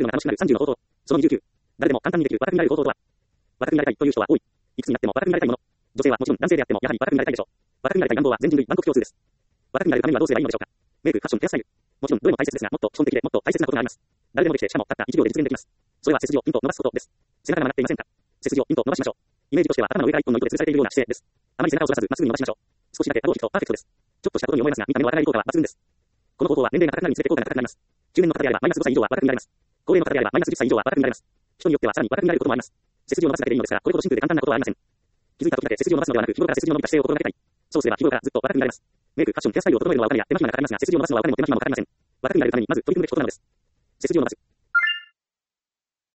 るのが楽しくなる30の方法。その29。誰でも簡単にできる若くなれる方法とは。若くなりたいという人は多い。いくつになっても若くなりたいもの。女性はもちろん男性であってもやはり若くなりたいでしょう。若くなりたい願望は全人類万国共通です。若くなるためにはどうすればいいのでしょうか。メイク、ファッション、ヘアスタイル。もちろんどれも大切ですが、もっと基本的でもっと大切なことがあります。誰でもできて、しかもたった1秒で実現できます。それは背筋をピンと伸ばすことです。背中が曲がっていませんか。背筋をピンと伸ばしましょう。イメージとしては頭の上から一本の糸で吊るされているような姿勢です。あまり背中を反らさずまっすぐに伸ばしましょう。少しだけ顎を引くとパーフェクトです。ちょっとしたことに思いますが、見た目の若返り効果は抜群です。この方法は年齢が高くなるにつれて効果が高くなります。中年の方であればマイナス5歳以上は若くなります。高齢の方であればマイナス10歳以上は若くなります。人によってはさらに若くなることもあります。背筋を伸ばすだけでいいのですが、これほどシンプルで簡単なことはありません。気づいた時だけ背筋を伸ばすのではなく、日頃から背筋を伸びた姿勢を心がけたい。そうすれば日頃からずっと若くなれます。メイク、ファッション、ヘアスタイルを整えるのはお金や手間暇がかかりますが、背筋を伸ばすのはお金も手間暇もかかりません。若くなるためにまず取り組むべきことなのです。背筋を伸ばす。